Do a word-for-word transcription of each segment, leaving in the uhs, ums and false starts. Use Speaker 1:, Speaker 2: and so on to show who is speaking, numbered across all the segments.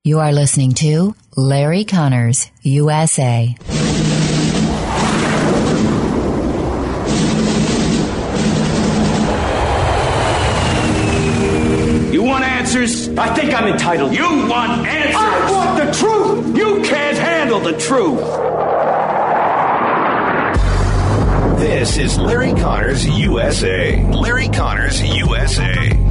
Speaker 1: You are listening to Larry Connors, U S A.
Speaker 2: You want answers?
Speaker 3: I think I'm entitled.
Speaker 2: You want answers?
Speaker 3: I want the truth!
Speaker 2: You can't handle the truth!
Speaker 4: This is Larry Connors, U S A. Larry Connors, U S A.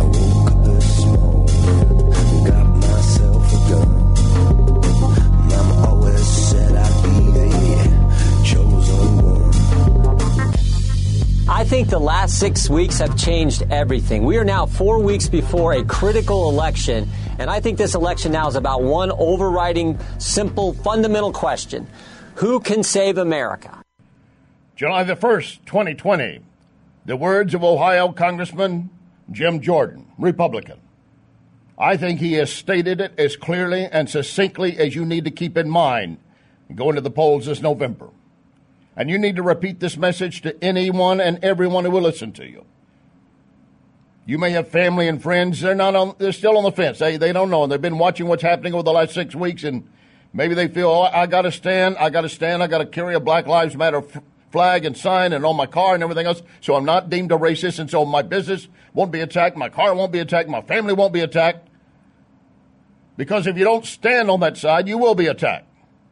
Speaker 5: I think the last six weeks have changed everything. We are now four weeks before a critical election, and I think this election now is about one overriding, simple, fundamental question. Who can save America?
Speaker 6: July the first, twenty twenty. The words of Ohio Congressman Jim Jordan, Republican. I think he has stated it as clearly and succinctly as you need to keep in mind going to the polls this November. And you need to repeat this message to anyone and everyone who will listen to you. You may have family and friends. They're not on, they're still on the fence. They, they don't know. And they've been watching what's happening over the last six weeks. And maybe they feel, oh, I got to stand. I got to stand. I got to carry a Black Lives Matter f- flag and sign and on my car and everything else. So I'm not deemed a racist. And so my business won't be attacked. My car won't be attacked. My family won't be attacked. Because if you don't stand on that side, you will be attacked.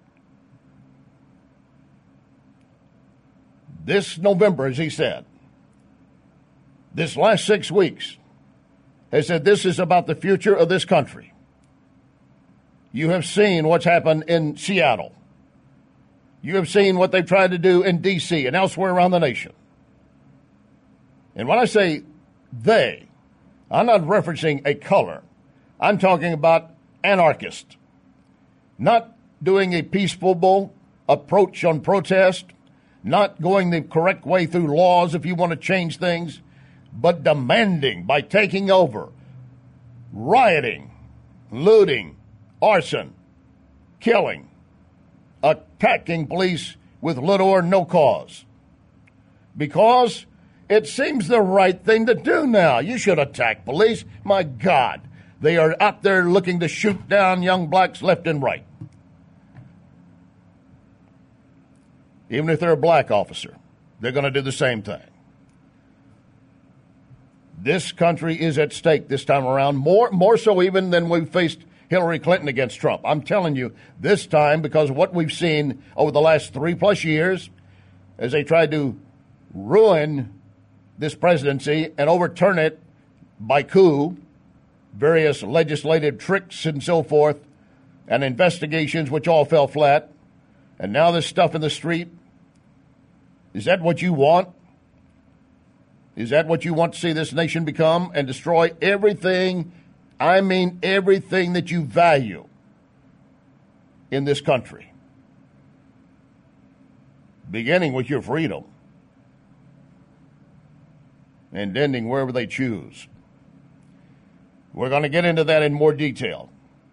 Speaker 6: This November, as he said, this last six weeks, has said this is about the future of this country. You have seen what's happened in Seattle. You have seen what they've tried to do in D C and elsewhere around the nation. And when I say they, I'm not referencing a color. I'm talking about anarchists, not doing a peaceful approach on protest, not going the correct way through laws if you want to change things, but demanding by taking over, rioting, looting, arson, killing, attacking police with little or no cause. Because it seems the right thing to do now. You should attack police. My God, they are out there looking to shoot down young blacks left and right. Even if they're a black officer, they're going to do the same thing. This country is at stake this time around, more more so even than we faced Hillary Clinton against Trump. I'm telling you, this time, because of what we've seen over the last three-plus years, as they tried to ruin this presidency and overturn it by coup, various legislative tricks and so forth, and investigations which all fell flat, and now this stuff in the street. Is that what you want? Is that what you want to see this nation become and destroy everything, I mean everything that you value in this country? Beginning with your freedom and ending wherever they choose. We're going to get into that in more detail.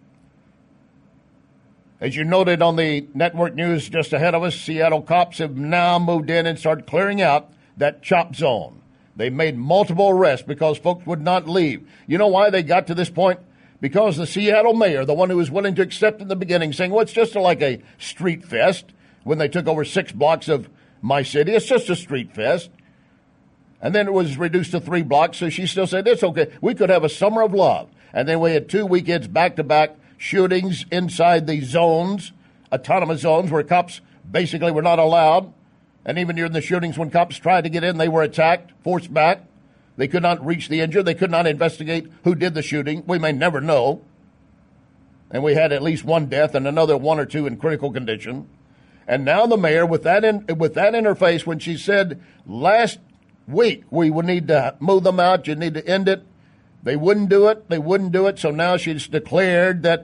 Speaker 6: As you noted on the network news just ahead of us, Seattle cops have now moved in and started clearing out that chop zone. They made multiple arrests because folks would not leave. You know why they got to this point? Because the Seattle mayor, the one who was willing to accept in the beginning, saying, well, it's just like a street fest when they took over six blocks of my city. It's just a street fest. And then it was reduced to three blocks, so she still said, it's okay. We could have a summer of love. And then we had two weekends back-to-back shootings inside the zones, autonomous zones, where cops basically were not allowed. And even during the shootings, when cops tried to get in, they were attacked, forced back. They could not reach the injured. They could not investigate who did the shooting. We may never know. And we had at least one death and another one or two in critical condition. And now the mayor, with that in, with that in her face, when she said last week we would need to move them out, you need to end it, they wouldn't do it. They wouldn't do it. So now she's declared that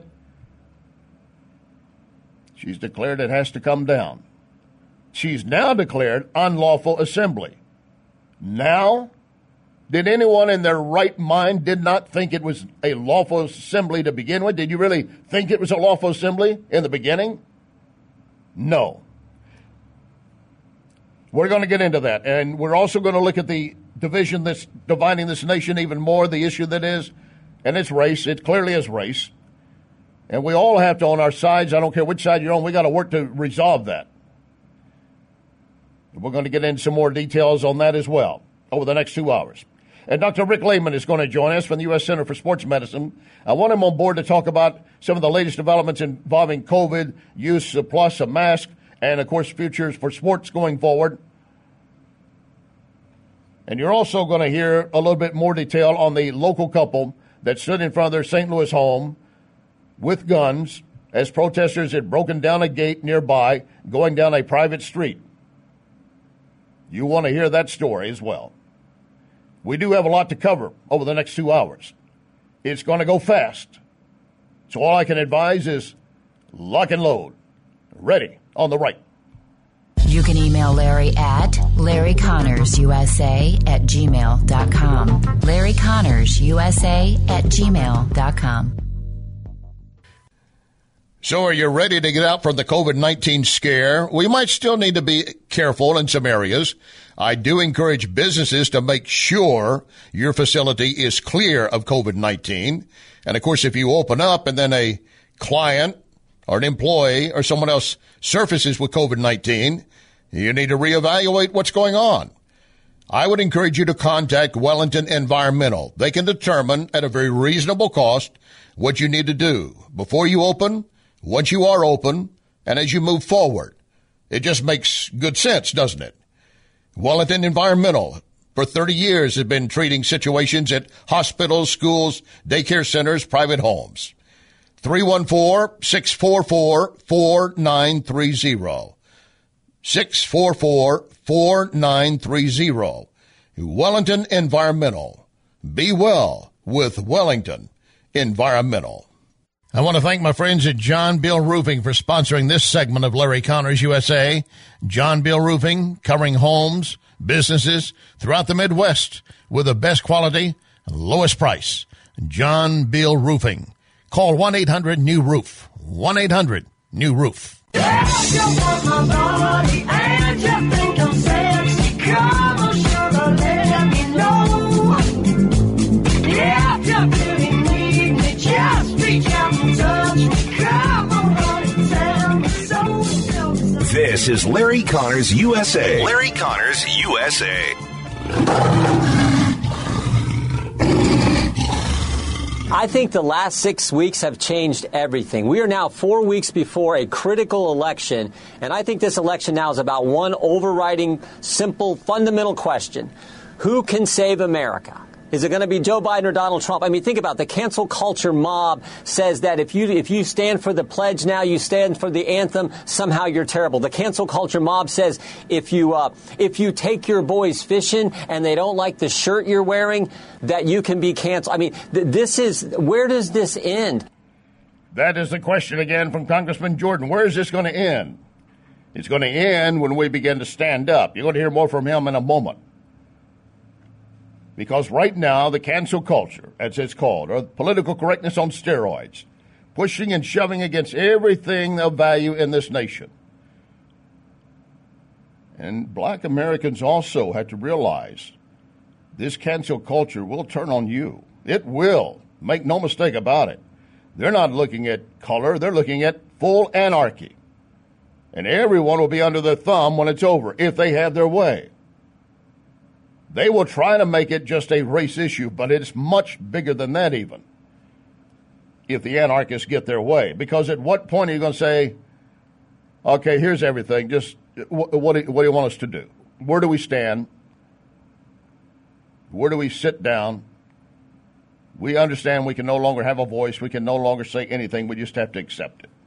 Speaker 6: she's declared it has to come down. She's now declared unlawful assembly. Now, did anyone in their right mind did not think it was a lawful assembly to begin with? Did you really think it was a lawful assembly in the beginning? No. We're going to get into that. And we're also going to look at the division that's dividing this nation even more, the issue that is, and it's race. It clearly is race. And we all have to, on our sides, I don't care which side you're on, we got to work to resolve that. We're going to get into some more details on that as well over the next two hours. And Doctor Rick Lehman is going to join us from the U S Center for Sports Medicine. I want him on board to talk about some of the latest developments involving COVID, use of plus a mask, and, of course, futures for sports going forward. And you're also going to hear a little bit more detail on the local couple that stood in front of their Saint Louis home with guns as protesters had broken down a gate nearby going down a private street. You want to hear that story as well. We do have a lot to cover over the next two hours. It's going to go fast. So all I can advise is lock and load. Ready on the right.
Speaker 1: You can email Larry at Larry Connors U S A at gmail dot com. Larry Connors U S A at gmail dot com.
Speaker 6: So are you ready to get out from the COVID nineteen scare? We might still need to be careful in some areas. I do encourage businesses to make sure your facility is clear of COVID nineteen. And, of course, if you open up and then a client or an employee or someone else surfaces with COVID nineteen, you need to reevaluate what's going on. I would encourage you to contact Wellington Environmental. They can determine at a very reasonable cost what you need to do before you open, once you are open, and as you move forward. It just makes good sense, doesn't it? Wellington Environmental, for thirty years, has been treating situations at hospitals, schools, daycare centers, private homes. three one four, six four four, four nine three zero. six four four, four nine three zero. Wellington Environmental. Be well with Wellington Environmental. I want to thank my friends at John Bill Roofing for sponsoring this segment of Larry Connors U S A. John Bill Roofing, covering homes, businesses throughout the Midwest with the best quality and lowest price. John Bill Roofing. Call one eight hundred new roof. one eight hundred new roof.
Speaker 7: Yeah, you want my body and you think I'm sexy. Come on, sugar, let me know. Yeah, if you really need me, just reach out and touch me. Come on, honey, tell me so, so, so.
Speaker 4: This is Larry Connors U S A. Larry Connors U S A.
Speaker 5: I think the last six weeks have changed everything. We are now four weeks before a critical election, and I think this election now is about one overriding, simple, fundamental question. Who can save America? Is it going to be Joe Biden or Donald Trump? I mean, think about it. The cancel culture mob says that if you if you stand for the pledge now, you stand for the anthem, somehow you're terrible. The cancel culture mob says if you uh, if you take your boys fishing and they don't like the shirt you're wearing, that you can be canceled. I mean, th- this is, where does this end?
Speaker 6: That is the question again from Congressman Jordan. Where is this going to end? It's going to end when we begin to stand up. You're going to hear more from him in a moment. Because right now, the cancel culture, as it's called, or political correctness on steroids, pushing and shoving against everything of value in this nation. And black Americans also have to realize this cancel culture will turn on you. It will. Make no mistake about it. They're not looking at color. They're looking at full anarchy. And everyone will be under their thumb when it's over, if they have their way. They will try to make it just a race issue, but it's much bigger than that even, if the anarchists get their way. Because at what point are you going to say, okay, here's everything, just what, what, do, what do you want us to do? Where do we stand? Where do we sit down? We understand we can no longer have a voice. We can no longer say anything. We just have to accept it.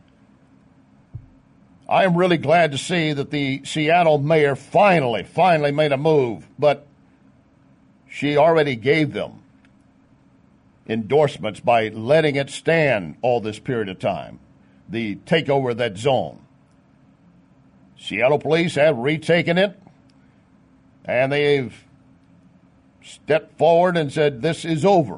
Speaker 6: I am really glad to see that the Seattle mayor finally, finally made a move, but she already gave them endorsements by letting it stand all this period of time, the takeover of that zone. Seattle police have retaken it, and they've stepped forward and said, this is over.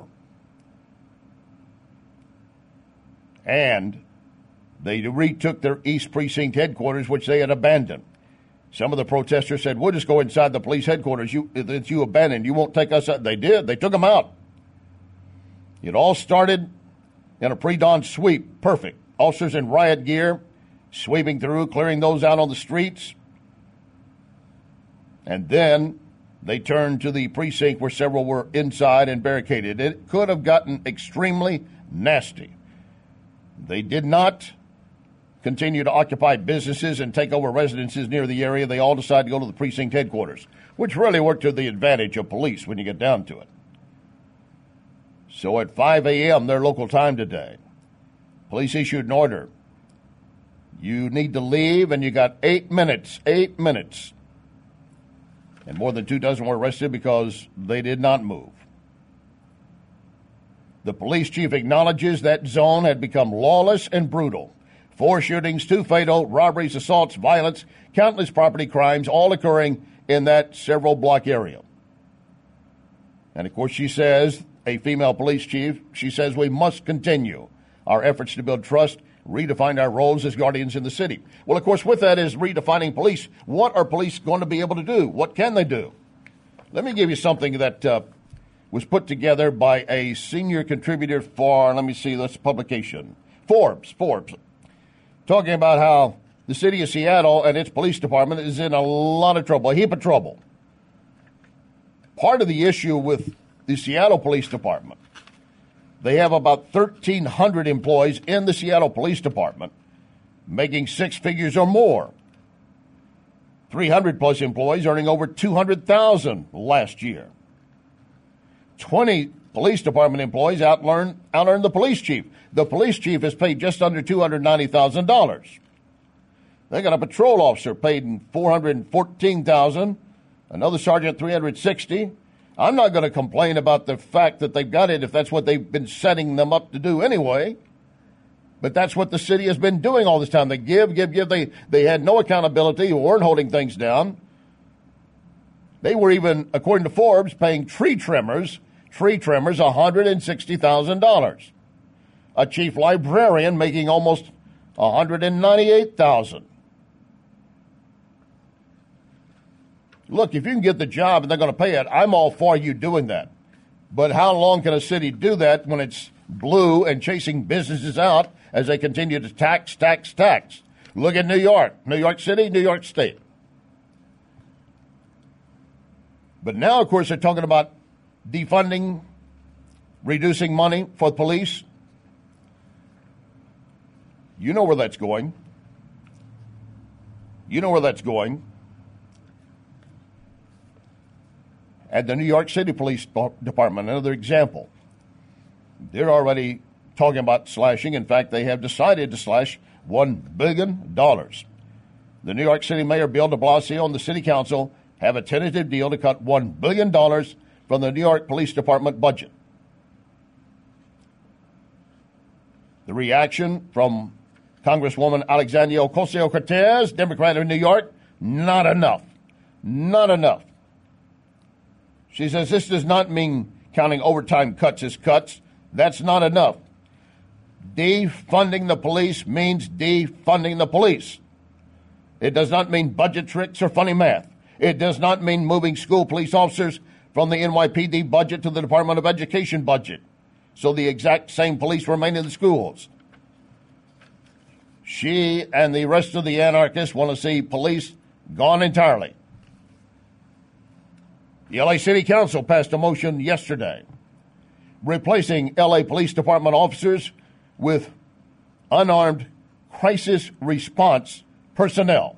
Speaker 6: And they retook their East Precinct headquarters, which they had abandoned. Some of the protesters said, we'll just go inside the police headquarters you, that you abandoned. You won't take us out. They did. They took them out. It all started in a pre-dawn sweep. Perfect. Officers in riot gear sweeping through, clearing those out on the streets. And then they turned to the precinct where several were inside and barricaded. It could have gotten extremely nasty. They did not continue to occupy businesses and take over residences near the area. They all decided to go to the precinct headquarters, which really worked to the advantage of police when you get down to it. So at five a.m., their local time today, police issued an order. You need to leave, and you got eight minutes, eight minutes. And more than two dozen were arrested because they did not move. The police chief acknowledges that zone had become lawless and brutal. Four shootings, two fatal, robberies, assaults, violence, countless property crimes, all occurring in that several block area. And of course, she says, a female police chief, she says we must continue our efforts to build trust, redefine our roles as guardians in the city. Well, of course, with that is redefining police. What are police going to be able to do? What can they do? Let me give you something that uh, was put together by a senior contributor for, let me see, this publication, Forbes, Forbes, talking about how the city of Seattle and its police department is in a lot of trouble, a heap of trouble. Part of the issue with the Seattle Police Department, they have about thirteen hundred employees in the Seattle Police Department, making six figures or more. three hundred plus employees earning over two hundred thousand dollars last year. twenty police department employees out-earned, out-earned the police chief. The police chief is paid just under two hundred ninety thousand dollars. They got a patrol officer paid four hundred fourteen thousand dollars, another sergeant three hundred sixty thousand dollars. I'm not going to complain about the fact that they've got it if that's what they've been setting them up to do anyway. But that's what the city has been doing all this time. They give, give, give. They, they had no accountability, weren't holding things down. They were even, according to Forbes, paying tree trimmers, tree trimmers one hundred sixty thousand dollars. A chief librarian making almost one hundred ninety-eight thousand dollars. Look, if you can get the job and they're going to pay it, I'm all for you doing that. But how long can a city do that when it's blue and chasing businesses out as they continue to tax, tax, tax? Look at New York, New York City, New York State. But now, of course, they're talking about defunding, reducing money for the police. You know where that's going. You know where that's going. At the New York City Police Department, another example, they're already talking about slashing. In fact, they have decided to slash one billion dollars. The New York City Mayor Bill de Blasio and the City Council have a tentative deal to cut one billion dollars from the New York Police Department budget. The reaction from Congresswoman Alexandria Ocasio-Cortez, Democrat of New York, not enough. Not enough. She says this does not mean counting overtime cuts as cuts. That's not enough. Defunding the police means defunding the police. It does not mean budget tricks or funny math. It does not mean moving school police officers from the N Y P D budget to the Department of Education budget, so the exact same police remain in the schools. She and the rest of the anarchists want to see police gone entirely. The L A City Council passed a motion yesterday replacing L A Police Department officers with unarmed crisis response personnel.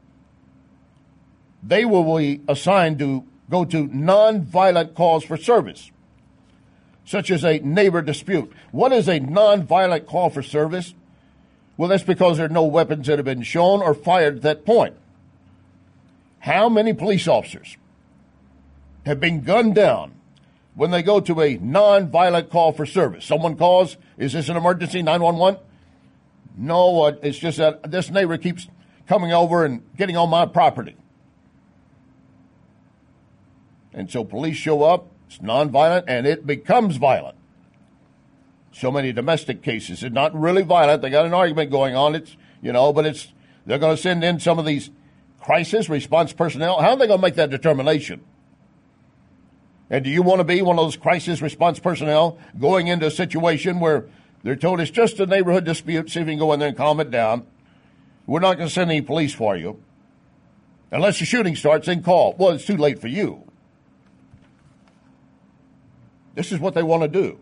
Speaker 6: They will be assigned to go to nonviolent calls for service, such as a neighbor dispute. What is a nonviolent call for service? Well, that's because there are no weapons that have been shown or fired at that point. How many police officers have been gunned down when they go to a nonviolent call for service? Someone calls, is this an emergency, nine one one? No, uh, it's just that this neighbor keeps coming over and getting on my property. And so police show up, it's nonviolent, and it becomes violent. So many domestic cases, it's not really violent. They got an argument going on, it's, you know, but it's, they're going to send in some of these crisis response personnel. How are they going to make that determination? And do you want to be one of those crisis response personnel going into a situation where They're told it's just a neighborhood dispute. See if you can go in there and calm it down. We're not going to send any police for you. Unless the shooting starts, then call. Well, it's too late for you. This is what they want to do.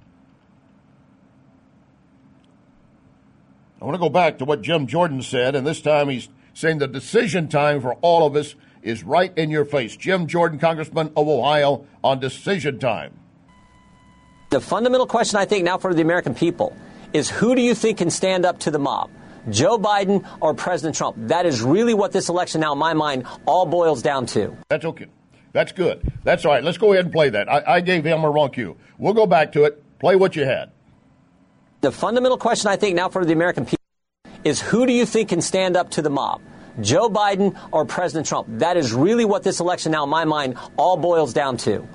Speaker 6: I want to go back to what Jim Jordan said, and this time he's saying the decision time for all of us is right in your face. Jim Jordan, Congressman of Ohio, on decision time.
Speaker 5: The fundamental question, I think, now for the American people is who do you think can stand up to the mob? Joe Biden or President Trump? That is really what this election now, in my mind, all boils down to.
Speaker 6: That's okay. That's good. That's all right. Let's go ahead and play that. I, I gave him a wrong cue. We'll go back to it. Play what you had.
Speaker 5: The fundamental question, I think, now for the American people is who do you think can stand up to the mob? Joe Biden or President Trump? That is really what this election now, in my mind, all boils down to.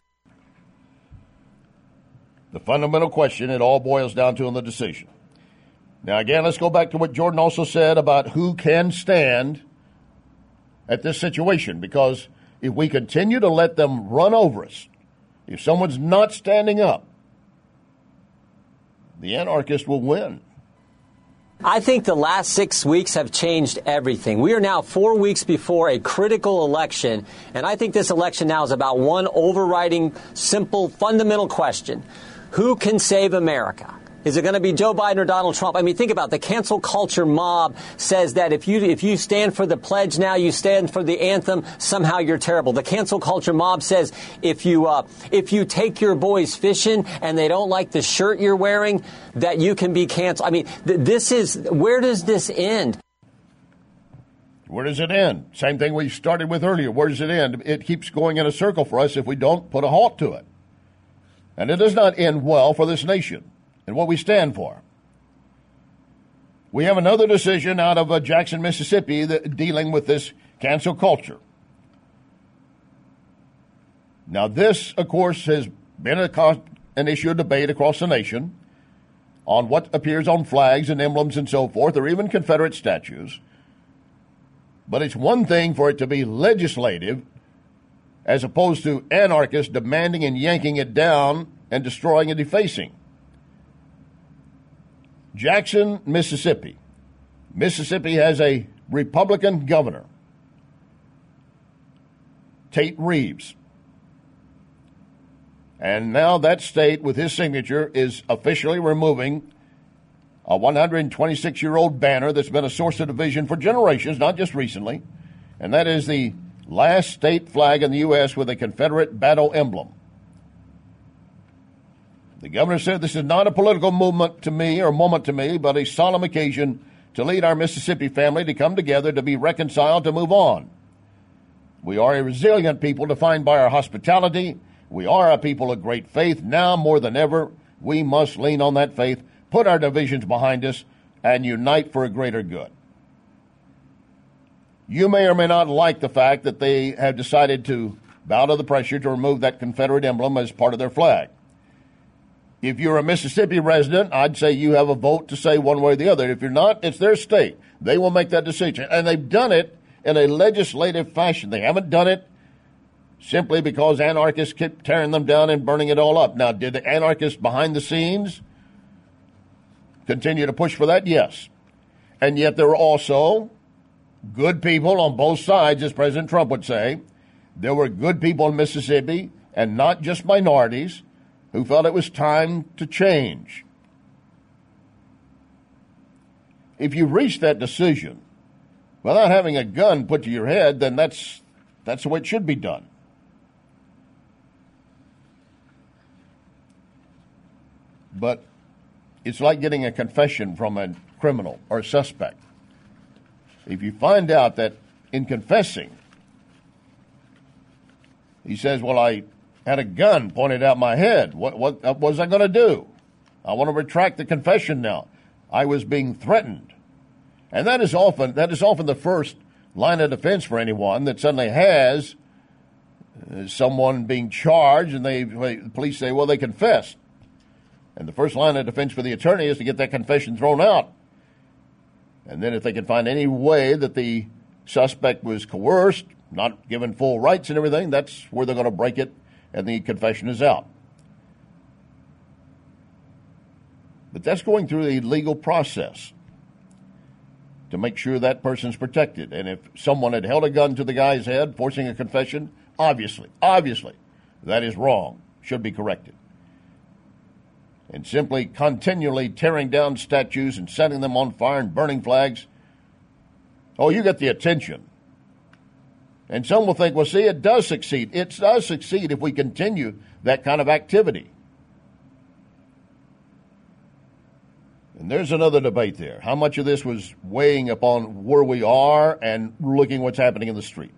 Speaker 6: The fundamental question, it all boils down to in the decision. Now, again, let's go back to what Jordan also said about who can stand at this situation, because if we continue to let them run over us, if someone's not standing up, the anarchist will win.
Speaker 5: I think the last six weeks have changed everything. We are now four weeks before a critical election, and I think this election now is about one overriding, simple, fundamental question. Who can save America? Is it going to be Joe Biden or Donald Trump? I mean, think about it. The cancel culture mob says that if you if you stand for the pledge now, you stand for the anthem, somehow you're terrible. The cancel culture mob says if you uh, if you take your boys fishing and they don't like the shirt you're wearing, that you can be canceled. I mean, th- this is where does this end?
Speaker 6: Where does it end? Same thing we started with earlier. Where does it end? It keeps going in a circle for us if we don't put a halt to it. And it does not end well for this nation and what we stand for. We have another decision out of uh, Jackson, Mississippi, that, dealing with this cancel culture. Now, this, of course, has been a, an issue of debate across the nation on what appears on flags and emblems and so forth, or even Confederate statues. But it's one thing for it to be legislative as opposed to anarchists demanding and yanking it down and destroying and defacing. Jackson, Mississippi. Mississippi has a Republican governor, Tate Reeves. And now that state, with his signature, is officially removing a one hundred twenty-six-year-old banner that's been a source of division for generations, not just recently, and that is the last state flag in the U S with a Confederate battle emblem. The governor said, "This is not a political movement to me or moment to me, but a solemn occasion to lead our Mississippi family to come together, to be reconciled, to move on. We are a resilient people defined by our hospitality. We are a people of great faith. Now more than ever, we must lean on that faith, put our divisions behind us, and unite for a greater good." You may or may not like the fact that they have decided to bow to the pressure to remove that Confederate emblem as part of their flag. If you're a Mississippi resident, I'd say you have a vote to say one way or the other. If you're not, it's their state. They will make that decision. And they've done it in a legislative fashion. They haven't done it simply because anarchists kept tearing them down and burning it all up. Now, did the anarchists behind the scenes continue to push for that? Yes. And yet there were also good people on both sides, as President Trump would say. There were good people in Mississippi, and not just minorities, who felt it was time to change. If you reach that decision without having a gun put to your head, then that's that's the way it should be done. But it's like getting a confession from a criminal or a suspect. If you find out that in confessing, he says, well, I had a gun pointed at my head. What, what, what was I going to do? I want to retract the confession now. I was being threatened. And that is often that is often the first line of defense for anyone that suddenly has uh, someone being charged, and they, the police say, well, they confessed. And the first line of defense for the attorney is to get that confession thrown out. And then if they can find any way that the suspect was coerced, not given full rights and everything, that's where they're going to break it, and the confession is out. But that's going through the legal process to make sure that person's protected. And if someone had held a gun to the guy's head, forcing a confession, obviously, obviously, that is wrong, should be corrected. And simply continually tearing down statues and setting them on fire and burning flags, oh, you get the attention. And some will think, well, see, it does succeed. It does succeed if we continue that kind of activity. And there's another debate there. How much of this was weighing upon where we are and looking what's happening in the street?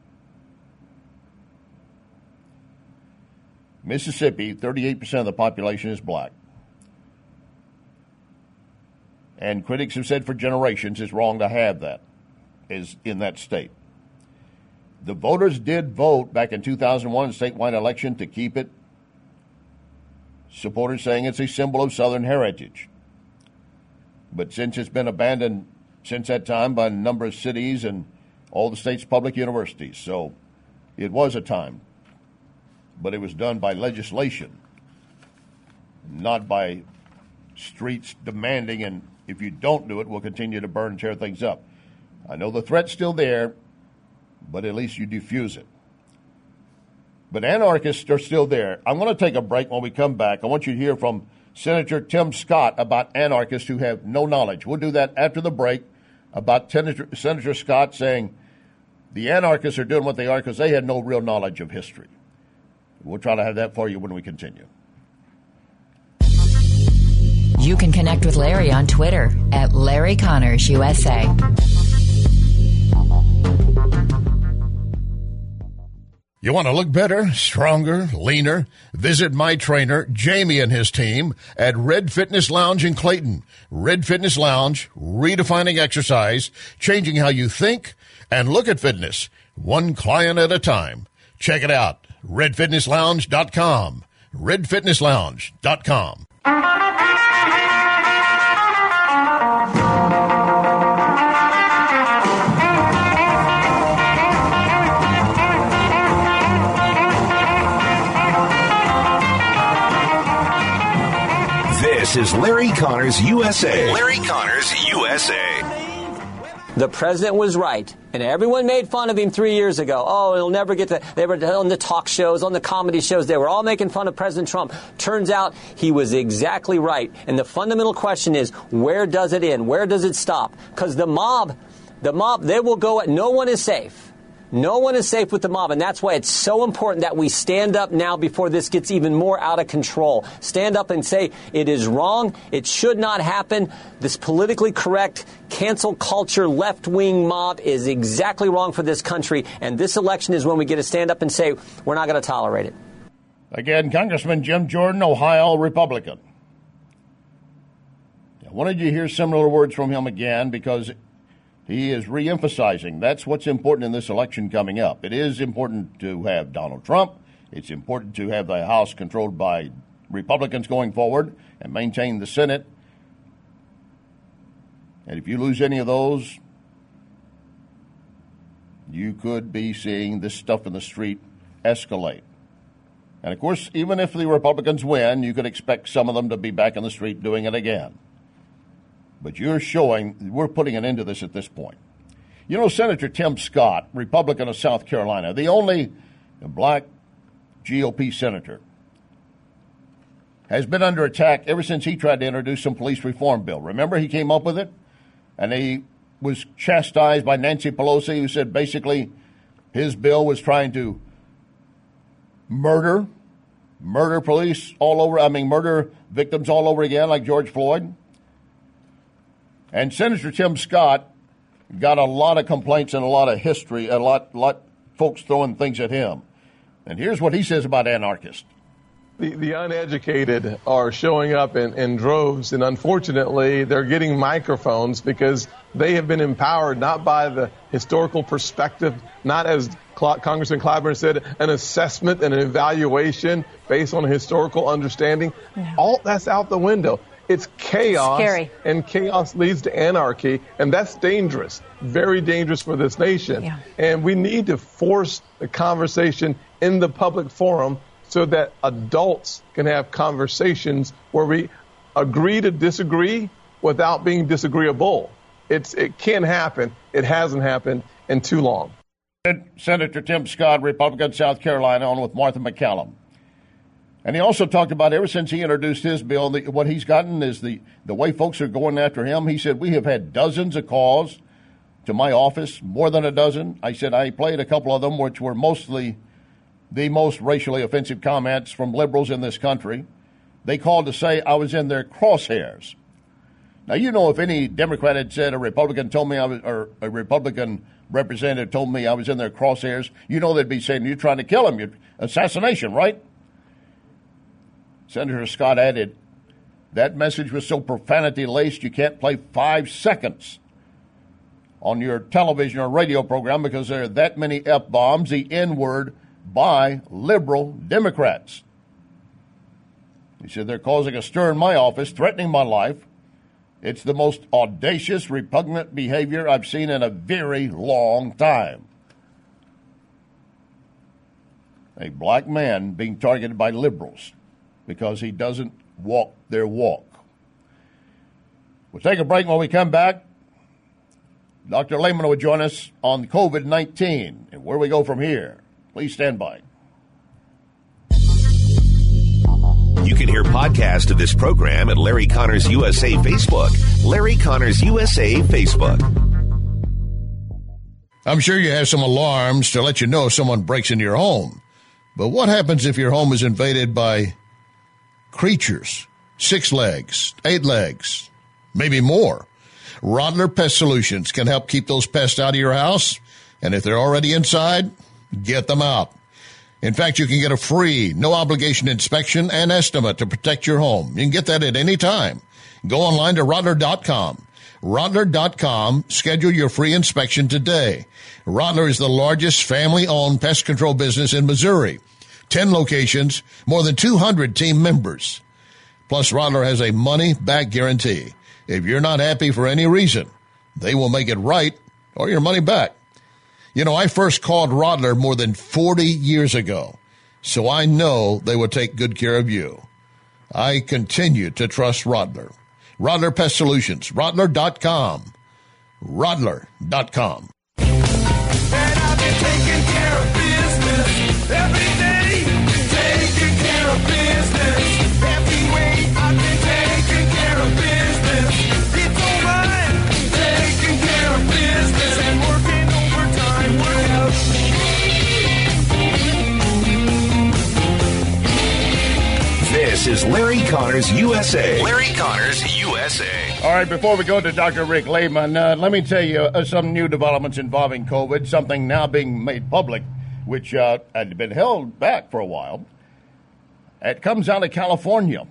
Speaker 6: Mississippi, thirty-eight percent of the population is black. And critics have said for generations it's wrong to have that is in that state. The voters did vote back in two thousand one, a statewide election, to keep it. Supporters saying it's a symbol of Southern heritage. But since it's been abandoned since that time by a number of cities and all the state's public universities. So it was a time. But it was done by legislation, not by streets demanding, and if you don't do it, we'll continue to burn and tear things up. I know the threat's still there, but at least you defuse it. But anarchists are still there. I'm going to take a break. When we come back, I want you to hear from Senator Tim Scott about anarchists who have no knowledge. We'll do that after the break about Senator, Senator Scott saying the anarchists are doing what they are because they had no real knowledge of history. We'll try to have that for you when we continue.
Speaker 1: You can connect with Larry on Twitter at Larry Connors U S A.
Speaker 6: You want to look better, stronger, leaner? Visit my trainer, Jamie, and his team at Red Fitness Lounge in Clayton. Red Fitness Lounge, redefining exercise, changing how you think and look at fitness, one client at a time. Check it out, red fitness lounge dot com. red fitness lounge dot com.
Speaker 4: This is Larry Connors U S A. Larry Connors U S A.
Speaker 5: The president was right, and everyone made fun of him three years ago. Oh, he'll never get to... They were on the talk shows, on the comedy shows. They were all making fun of President Trump. Turns out he was exactly right. And the fundamental question is, where does it end? Where does it stop? Because the mob, the mob, they will go... No one is safe. No one is safe with the mob, and that's why it's so important that we stand up now before this gets even more out of control. Stand up and say it is wrong. It should not happen. This politically correct, cancel culture, left-wing mob is exactly wrong for this country, and this election is when we get to stand up and say we're not going to tolerate it.
Speaker 6: Again, Congressman Jim Jordan, Ohio Republican. I wanted you to hear similar words from him again because he is reemphasizing that's what's important in this election coming up. It is important to have Donald Trump. It's important to have the House controlled by Republicans going forward and maintain the Senate. And if you lose any of those, you could be seeing this stuff in the street escalate. And, of course, even if the Republicans win, you could expect some of them to be back in the street doing it again. But you're showing we're putting an end to this at this point. You know, Senator Tim Scott, Republican of South Carolina, the only black G O P senator, has been under attack ever since he tried to introduce some police reform bill. Remember, he came up with it, and he was chastised by Nancy Pelosi, who said basically his bill was trying to murder, murder police all over, I mean, murder victims all over again, like George Floyd. And Senator Tim Scott got a lot of complaints and a lot of history, a lot, lot folks throwing things at him. And here's what he says about anarchists.
Speaker 8: The, the uneducated are showing up in, in droves, and unfortunately, they're getting microphones because they have been empowered not by the historical perspective, not as Cl- Congressman Clyburn said, an assessment and an evaluation based on a historical understanding. Yeah. All that's out the window. It's chaos,
Speaker 9: Scary.
Speaker 8: And chaos leads to anarchy, and that's dangerous, very dangerous for this nation.
Speaker 9: Yeah.
Speaker 8: And we need to force the conversation in the public forum so that adults can have conversations where we agree to disagree without being disagreeable. It's, it can happen. It hasn't happened in too long.
Speaker 6: Senator Tim Scott, Republican, South Carolina, on with Martha McCallum. And he also talked about ever since he introduced his bill, the, what he's gotten is the, the way folks are going after him. He said, we have had dozens of calls to my office, more than a dozen. I said, I played a couple of them, which were mostly the most racially offensive comments from liberals in this country. They called to say I was in their crosshairs. Now, you know, if any Democrat had said a Republican told me I was, or a Republican representative told me I was in their crosshairs, you know they'd be saying, you're trying to kill him. You're assassination, right? Senator Scott added, that message was so profanity-laced you can't play five seconds on your television or radio program because there are that many F-bombs, the N-word, by liberal Democrats. He said they're causing a stir in my office, threatening my life. It's the most audacious, repugnant behavior I've seen in a very long time. A black man being targeted by liberals because he doesn't walk their walk. We'll take a break. When we come back, Doctor Lehman will join us on COVID nineteen and where we go from here. Please stand by.
Speaker 4: You can hear podcasts of this program at Larry Connors U S A Facebook. Larry Connors U S A Facebook.
Speaker 6: I'm sure you have some alarms to let you know if someone breaks into your home. But what happens if your home is invaded by creatures, six legs, eight legs, maybe more? Rodler Pest Solutions can help keep those pests out of your house. And if they're already inside, get them out. In fact, you can get a free, no-obligation inspection and estimate to protect your home. You can get that at any time. Go online to Rodler dot com. Rodler dot com. Schedule your free inspection today. Rodler is the largest family-owned pest control business in Missouri. Ten locations, more than two hundred team members. Plus, Rodler has a money-back guarantee. If you're not happy for any reason, they will make it right or your money back. You know, I first called Rodler more than forty years ago, so I know they will take good care of you. I continue to trust Rodler. Rodler Pest Solutions, Rodler dot com. Rodler dot com.
Speaker 7: And I've been taking care of business every day. Taking care of business every way. I've been taking care of business. It's alright. Taking care of business and working overtime. Well,
Speaker 4: This is Larry Connors U S A. Larry Connors U S A.
Speaker 6: All right, before we go to Doctor Rick Lehman, uh, let me tell you uh, some new developments involving COVID, something now being made public, which uh, had been held back for a while. It comes out of California.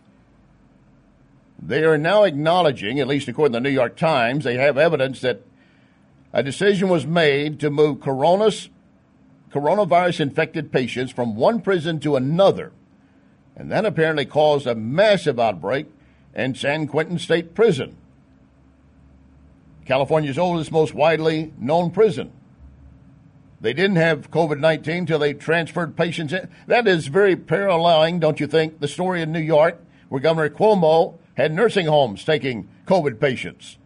Speaker 6: They are now acknowledging, at least according to the New York Times, they have evidence that a decision was made to move coronas, coronavirus-infected patients from one prison to another. And that apparently caused a massive outbreak in San Quentin State Prison, California's oldest, most widely known prison. They didn't have COVID nineteen until they transferred patients in. That is very paralleling, don't you think, the story in New York where Governor Cuomo had nursing homes taking COVID patients.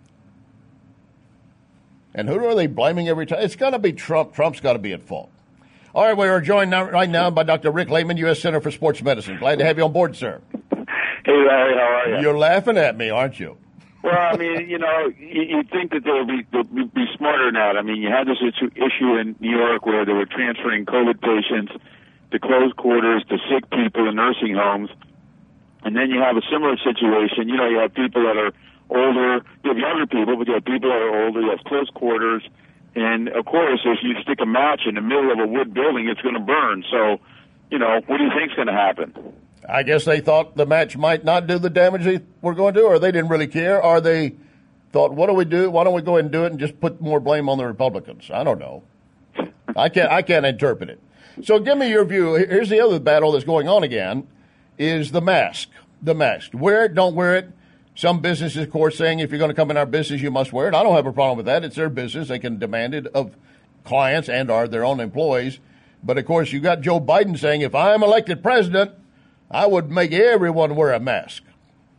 Speaker 6: And who are they blaming every time? It's got to be Trump. Trump's got to be at fault. All right, we are joined now, right now by Doctor Rick Lehman, U S Center for Sports Medicine. Glad to have you on board, sir.
Speaker 9: Hey, Larry, how are you?
Speaker 6: You're laughing at me, aren't you?
Speaker 9: Well, I mean, you know, you, you'd think that they would be, they'd be smarter than that. I mean, you had this issue in New York where they were transferring COVID patients to closed quarters, to sick people in nursing homes. And then you have a similar situation. You know, you have people that are older, you have younger people, but you have people that are older, you have closed quarters. And, of course, if you stick a match in the middle of a wood building, it's going to burn. So, you know, what do you think's going to happen?
Speaker 6: I guess they thought the match might not do the damage they were going to, or they didn't really care, or they thought, what do we do? Why don't we go ahead and do it and just put more blame on the Republicans? I don't know. I can't, I can't interpret it. So give me your view. Here's the other battle that's going on again, is the mask. The mask. Wear it, don't wear it. Some businesses, of course, saying if you're going to come in our business, you must wear it. I don't have a problem with that. It's their business. They can demand it of clients and or their own employees. But, of course, you got Joe Biden saying if I'm elected president, I would make everyone wear a mask.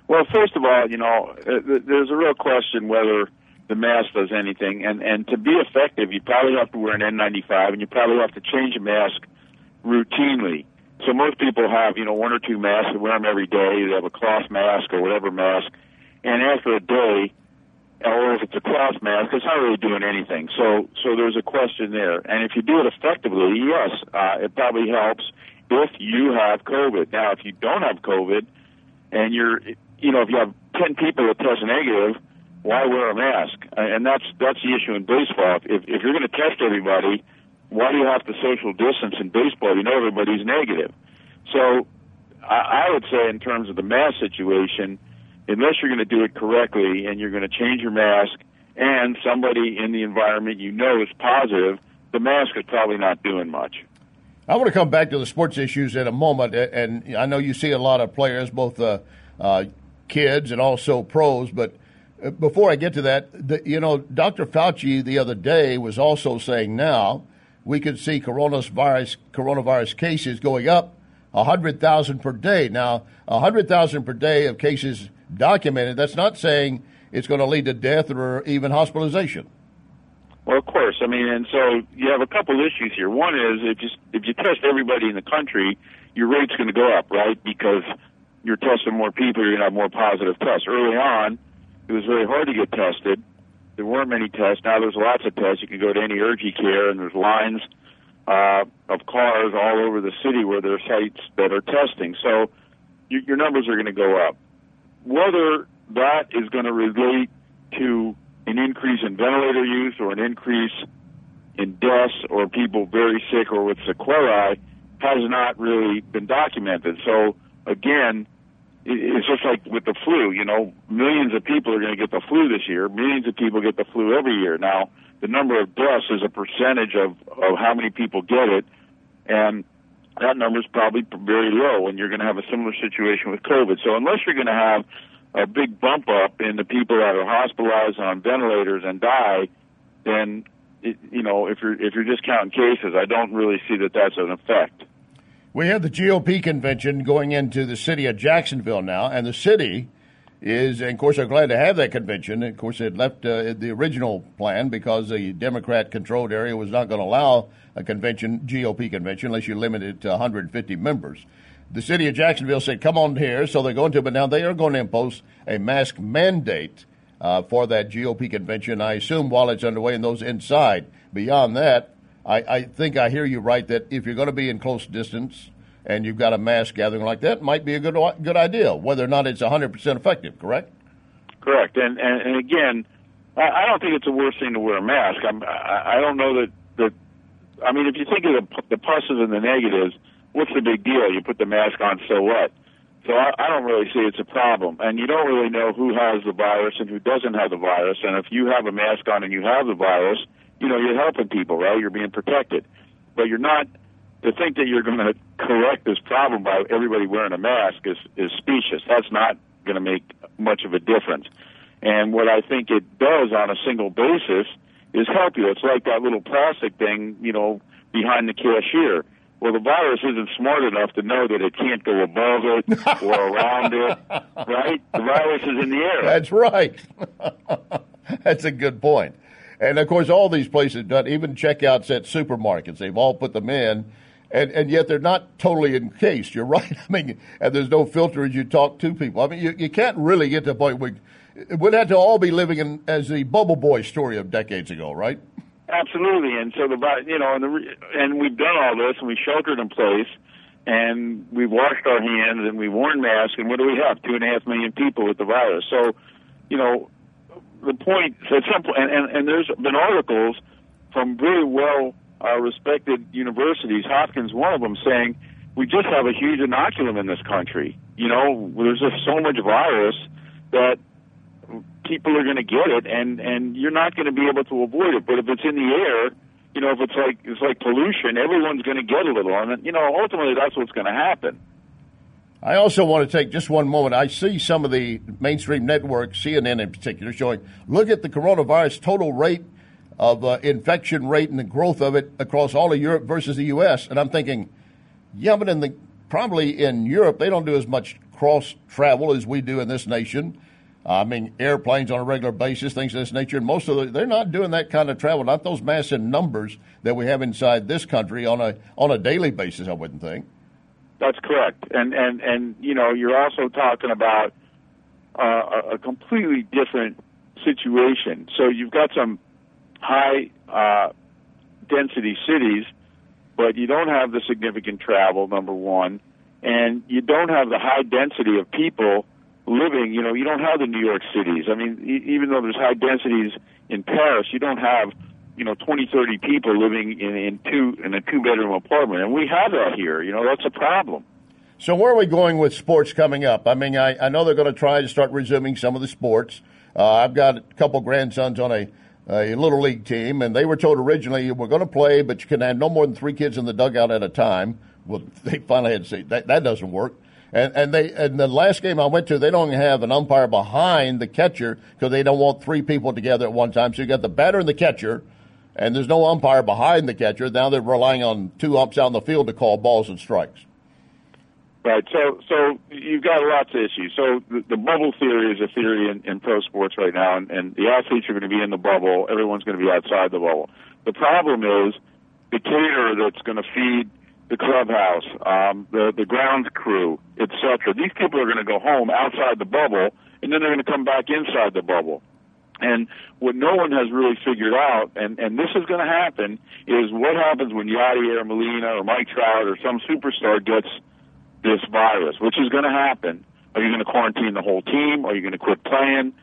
Speaker 9: Well, first of all, you know, uh, there's a real question whether the mask does anything. And, and to be effective, you probably have to wear an N ninety-five, and you probably have to change a mask routinely. So most people have, you know, one or two masks. They wear them every day. They have a cloth mask or whatever mask. And after a day, or if it's a cloth mask, it's not really doing anything. So so there's a question there. And if you do it effectively, yes, uh, it probably helps if you have COVID. Now, if you don't have COVID, and you're, you know, if you have ten people that test negative, why wear a mask? And that's that's the issue in baseball. If if you're going to test everybody, why do you have to social distance in baseball? You know everybody's negative. So I, I would say in terms of the mask situation, unless you're going to do it correctly and you're going to change your mask and somebody in the environment you know is positive, the mask is probably not doing much.
Speaker 6: I want to come back to the sports issues in a moment, and I know you see a lot of players, both uh, uh, kids and also pros, but before I get to that, the, you know, Doctor Fauci the other day was also saying now we could see coronavirus coronavirus cases going up one hundred thousand per day. Now, one hundred thousand per day of cases documented, that's not saying it's going to lead to death or even hospitalization.
Speaker 9: Well, of course. I mean, and so you have a couple issues here. One is if you, if you test everybody in the country, your rate's going to go up, right? Because you're testing more people, you're going to have more positive tests. Early on, it was very hard to get tested. There weren't many tests. Now there's lots of tests. You can go to any urgent care, and there's lines uh, of cars all over the city where there are sites that are testing. So you, your numbers are going to go up. Whether that is going to relate to an increase in ventilator use or an increase in deaths or people very sick or with sequelae has not really been documented. So, again, it's just like with the flu, you know, millions of people are going to get the flu this year. Millions of people get the flu every year. Now, the number of deaths is a percentage of, of how many people get it, and that number is probably very low, and you're going to have a similar situation with COVID. So unless you're going to have a big bump up in the people that are hospitalized on ventilators and die, then, it, you know, if you're if you're just counting cases, I don't really see that that's an effect.
Speaker 6: We have the G O P convention going into the city of Jacksonville now, and the city is, and of course, I'm glad to have that convention. Of course, it left uh, the original plan because the Democrat-controlled area was not going to allow a convention, G O P convention, unless you limit it to one hundred fifty members. The city of Jacksonville said, come on here, so they're going to, but now they are going to impose a mask mandate uh, for that G O P convention, I assume, while it's underway, and those inside. Beyond that, I, I think I hear you right that if you're going to be in close distance and you've got a mass gathering like that, it might be a good good idea, whether or not it's one hundred percent effective, correct?
Speaker 9: Correct. And, and, and again, I, I don't think it's the worst thing to wear a mask. I'm, I, I don't know that, that, I mean, if you think of the, the pluses and the negatives, what's the big deal? You put the mask on, so what? So I, I don't really see it's a problem. And you don't really know who has the virus and who doesn't have the virus. And if you have a mask on and you have the virus, you know, you're helping people, right? You're being protected. But you're not, to think that you're going to correct this problem by everybody wearing a mask is, is specious. That's not going to make much of a difference. And what I think it does on a single basis is help you. It's like that little plastic thing, you know, behind the cashier. Well, the virus isn't smart enough to know that it can't go above it or around it, right? The virus is in the air.
Speaker 6: That's right. That's a good point. And, of course, all these places, even checkouts at supermarkets, they've all put them in, and, and yet they're not totally encased. You're right. I mean, and there's no filter as you talk to people. I mean, you, you can't really get to the point where we'd have to all be living in as the Bubble Boy story of decades ago, right?
Speaker 9: Absolutely, and so the you know, and the and we've done all this, and we sheltered in place, and we've washed our hands, and we've worn masks, and what do we have? Two and a half million people with the virus. So, you know, the point is simple, and, and, and there's been articles from very well uh, respected universities, Hopkins, one of them, saying we just have a huge inoculum in this country. You know, there's just so much virus that people are going to get it, and, and you're not going to be able to avoid it. But if it's in the air, you know, if it's like it's like pollution, everyone's going to get a little. And, you know, ultimately that's what's going to happen.
Speaker 6: I also want to take just one moment. I see some of the mainstream networks, C N N in particular, showing, look at the coronavirus total rate of uh, infection rate and the growth of it across all of Europe versus the U S. And I'm thinking, yeah, but in the probably in Europe, they don't do as much cross travel as we do in this nation. I mean, airplanes on a regular basis, things of this nature, and most of the, they're not doing that kind of travel, not those massive numbers that we have inside this country on a on a daily basis, I wouldn't think.
Speaker 9: That's correct. And, and, and you know, you're also talking about uh, a completely different situation. So you've got some high uh, density cities, but you don't have the significant travel, number one, and you don't have the high density of people living. You know, you don't have the New York cities. I mean, e- even though there's high densities in Paris, you don't have, you know, twenty, thirty people living in, in two in a two-bedroom apartment, and we have that here. You know, that's a problem.
Speaker 6: So where are we going with sports coming up? I mean, I, I know they're going to try to start resuming some of the sports. Uh, I've got a couple grandsons on a, a little league team, and they were told originally, we're going to play, but you can have no more than three kids in the dugout at a time. Well, they finally had to say, that, that doesn't work. And, and they and the last game I went to, they don't have an umpire behind the catcher because they don't want three people together at one time. So you got the batter and the catcher, and there's no umpire behind the catcher. Now they're relying on two umps out in the field to call balls and strikes.
Speaker 9: Right. So so you've got lots of issues. So the, the bubble theory is a theory in, in pro sports right now, and, and the athletes are going to be in the bubble. Everyone's going to be outside the bubble. The problem is the caterer that's going to feed the clubhouse, um, the the grounds crew, et cetera. These people are going to go home outside the bubble, and then they're going to come back inside the bubble. And what no one has really figured out, and, and this is going to happen, is what happens when Yadier Molina or Mike Trout or some superstar gets this virus, which is going to happen. Are you going to quarantine the whole team? Are you going to quit playing?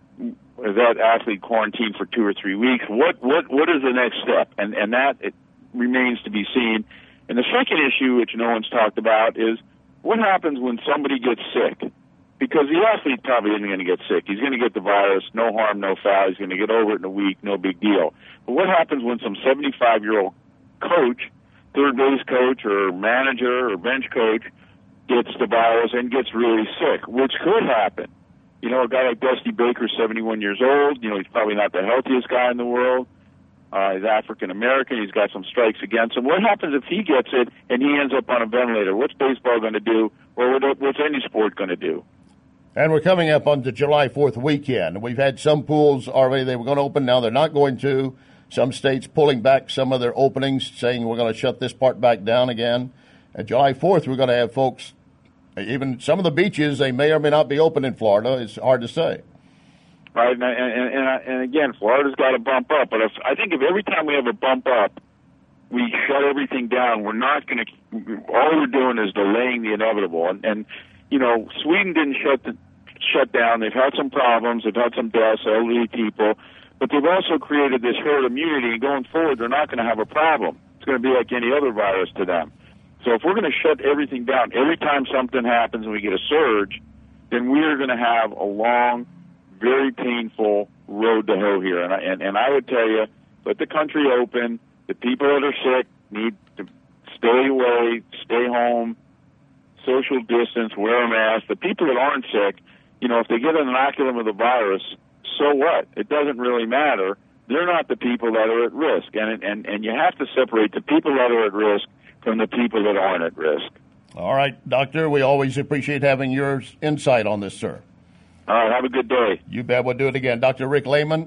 Speaker 9: Is that athlete quarantined for two or three weeks? What what what is the next step? And and that it remains to be seen. And the second issue, which no one's talked about, is what happens when somebody gets sick? Because the athlete probably isn't going to get sick. He's going to get the virus, no harm, no foul. He's going to get over it in a week, no big deal. But what happens when some seventy-five-year-old coach, third base coach or manager or bench coach, gets the virus and gets really sick, which could happen? You know, a guy like Dusty Baker, seventy-one years old, you know, he's probably not the healthiest guy in the world. Uh, he's African-American. He's got some strikes against him. What happens if he gets it and he ends up on a ventilator? What's baseball going to do, or what's any sport going to do?
Speaker 6: And we're coming up on the July fourth weekend. We've had some pools already. They were going to open. Now they're not going to. Some states pulling back some of their openings, saying we're going to shut this part back down again. At July fourth, we're going to have folks, even some of the beaches, they may or may not be open in Florida. It's hard to say.
Speaker 9: Right, and, and, and, and again, Florida's got to bump up. But if, I think if every time we have a bump up, we shut everything down, we're not going to. All we're doing is delaying the inevitable. And, and you know, Sweden didn't shut the, shut down. They've had some problems. They've had some deaths, elderly people, but they've also created this herd immunity. And going forward, they're not going to have a problem. It's going to be like any other virus to them. So if we're going to shut everything down every time something happens and we get a surge, then we are going to have a long, very painful road to hoe here. And I, and, and I would tell you, let the country open. The people that are sick need to stay away, stay home, social distance, wear a mask. The people that aren't sick, you know, if they get an inoculum of the virus, so what? It doesn't really matter. They're not the people that are at risk. And, and, and you have to separate the people that are at risk from the people that aren't at risk.
Speaker 6: All right, Doctor, we always appreciate having your insight on this, sir.
Speaker 9: All right, have a good day.
Speaker 6: You bet. We'll do it again. Doctor Rick Lehman,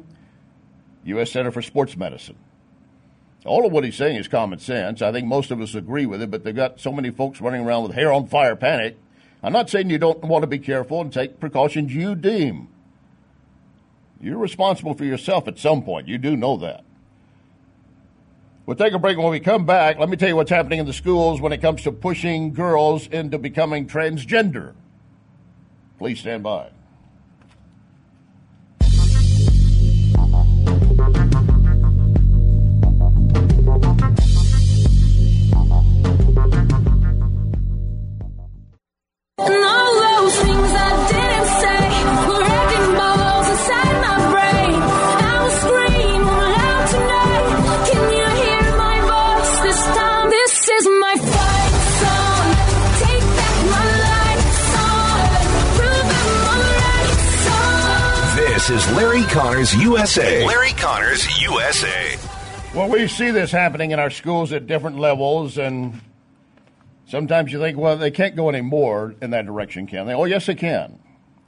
Speaker 6: U S Center for Sports Medicine. All of what he's saying is common sense. I think most of us agree with it, but they've got so many folks running around with hair on fire panic. I'm not saying you don't want to be careful and take precautions you deem. You're responsible for yourself at some point. You do know that. We'll take a break. When we come back, let me tell you what's happening in the schools when it comes to pushing girls into becoming transgender. Please stand by.
Speaker 7: And all those things I didn't say were wrecking bubbles inside my brain. I will scream loud tonight. Can you hear my voice this time? This is my fight song. Take back my life song. Prove I'm alright song.
Speaker 4: This is Larry Connors U S A. Larry Connors U S A.
Speaker 6: Well, we see this happening in our schools at different levels, and Sometimes you think, well, they can't go any more in that direction, can they? Oh, yes, they can.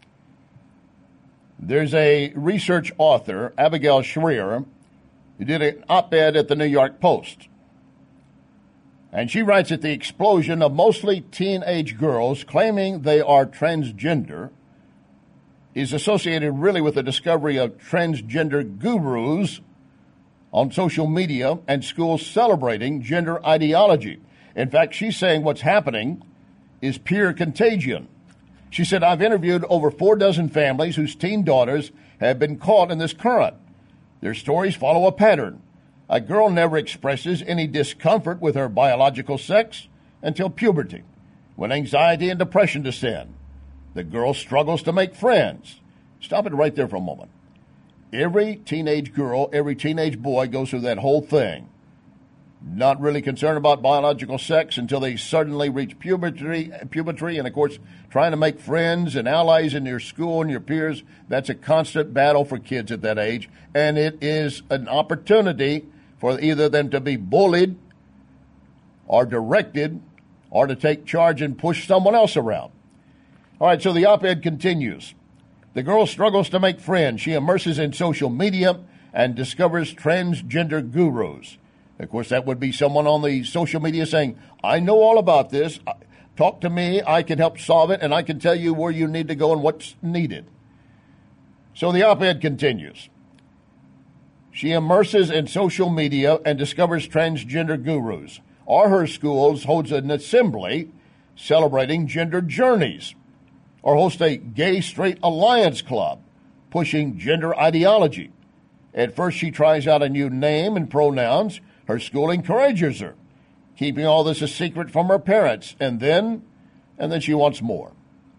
Speaker 6: There's a research author, Abigail Shrier, who did an op-ed at the New York Post. And she writes that the explosion of mostly teenage girls claiming they are transgender is associated really with the discovery of transgender gurus on social media and schools celebrating gender ideology. In fact, she's saying what's happening is peer contagion. She said, I've interviewed over four dozen families whose teen daughters have been caught in this current. Their stories follow a pattern. A girl never expresses any discomfort with her biological sex until puberty, when anxiety and depression descend. The girl struggles to make friends. Stop it right there for a moment. Every teenage girl, every teenage boy goes through that whole thing. Not really concerned about biological sex until they suddenly reach puberty, puberty, and, of course, trying to make friends and allies in your school and your peers. That's a constant battle for kids at that age, and it is an opportunity for either them to be bullied or directed or to take charge and push someone else around. All right, so the op-ed continues. The girl struggles to make friends. She immerses in social media and discovers transgender gurus. Of course, that would be someone on the social media saying, I know all about this. Talk to me. I can help solve it, and I can tell you where you need to go and what's needed. So the op-ed continues. She immerses in social media and discovers transgender gurus. Or her schools holds an assembly celebrating gender journeys, or host a gay-straight alliance club pushing gender ideology. At first, she tries out a new name and pronouns. Her school encourages her, keeping all this a secret from her parents, and then, and then she wants more.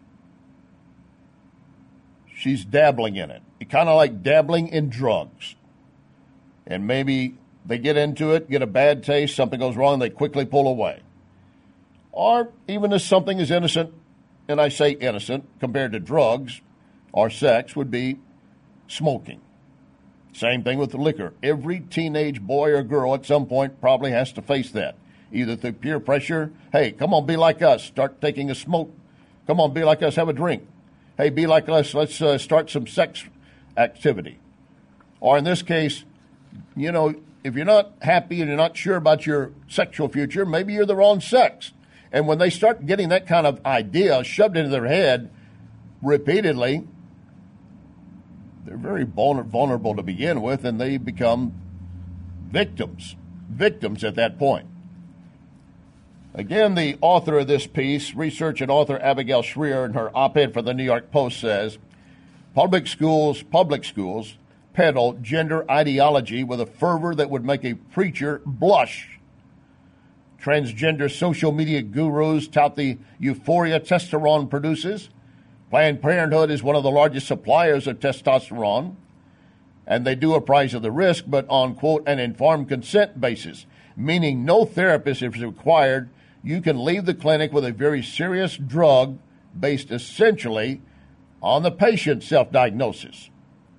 Speaker 6: She's dabbling in it. It's kind of like dabbling in drugs. And maybe they get into it, get a bad taste, something goes wrong, they quickly pull away. Or even if something is innocent, and I say innocent, compared to drugs or sex, would be smoking. Same thing with the liquor. Every teenage boy or girl at some point probably has to face that, either through peer pressure. Hey, come on, be like us. Start taking a smoke. Come on, be like us. Have a drink. Hey, be like us. Let's uh, start some sex activity. Or in this case, you know, if you're not happy and you're not sure about your sexual future, maybe you're the wrong sex. And when they start getting that kind of idea shoved into their head repeatedly, they're very vulnerable to begin with, and they become victims, victims at that point. Again, the author of this piece, research and author Abigail Shrier, in her op-ed for the New York Post says, public schools, public schools peddle gender ideology with a fervor that would make a preacher blush. Transgender social media gurus tout the euphoria testosterone produces. Planned Parenthood is one of the largest suppliers of testosterone, and they do a price of the risk, but on, quote, an informed consent basis, meaning no therapist is required. You can leave the clinic with a very serious drug based essentially on the patient's self-diagnosis.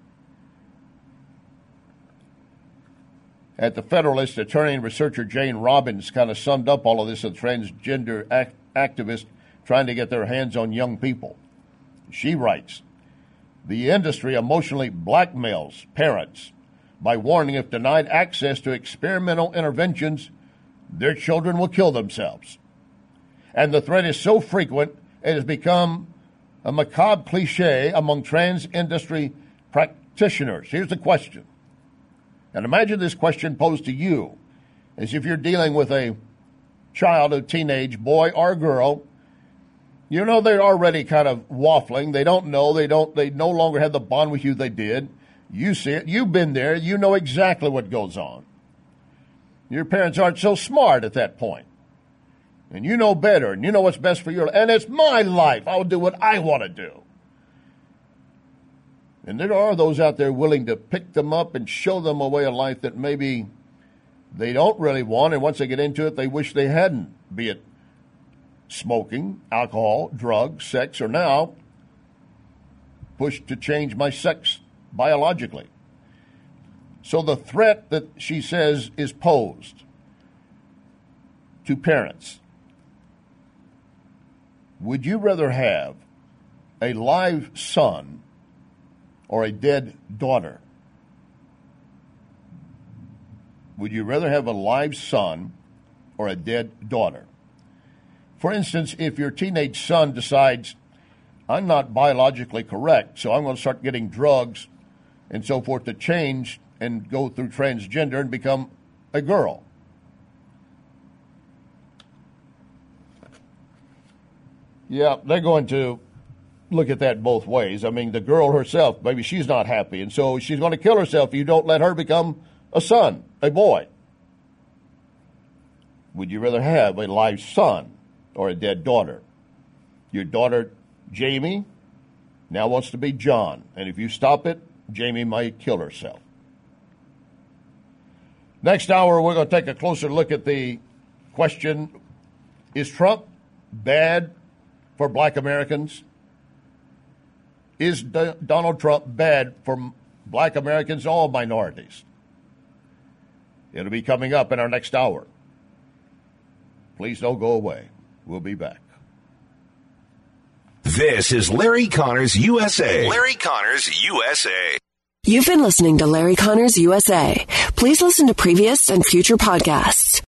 Speaker 6: At the Federalist, attorney and researcher Jane Robbins kind of summed up all of this as transgender act- activists trying to get their hands on young people. She writes, the industry emotionally blackmails parents by warning if denied access to experimental interventions, their children will kill themselves. And the threat is so frequent, it has become a macabre cliche among trans industry practitioners. Here's the question. And imagine this question posed to you as if you're dealing with a child, a teenage boy or girl. You know they're already kind of waffling. They don't know. They don't. They no longer have the bond with you they did. You see it. You've been there. You know exactly what goes on. Your parents aren't so smart at that point. And you know better, and you know what's best for your life. And it's my life. I'll do what I want to do. And there are those out there willing to pick them up and show them a way of life that maybe they don't really want, and once they get into it, they wish they hadn't, be it smoking, alcohol, drugs, sex, or now pushed to change my sex biologically. So the threat that she says is posed to parents Would you rather have a live son or a dead daughter? Would you rather have a live son or a dead daughter? For instance, if your teenage son decides, I'm not biologically correct, so I'm going to start getting drugs and so forth to change and go through transgender and become a girl. Yeah, they're going to look at that both ways. I mean, the girl herself, maybe she's not happy, and so she's going to kill herself if you don't let her become a son, a boy. Would you rather have a live son or a dead daughter? Your daughter, Jamie, now wants to be John, and if you stop it, Jamie might kill herself. Next hour, we're going to take a closer look at the question, is Trump bad for black Americans? Is D- Donald Trump bad for black Americans, all minorities? It'll be coming up in our next hour. Please don't go away. We'll be back.
Speaker 4: This is Larry Connors U S A. Larry Connors U S A.
Speaker 10: You've been listening to Larry Connors U S A. Please listen to previous and future podcasts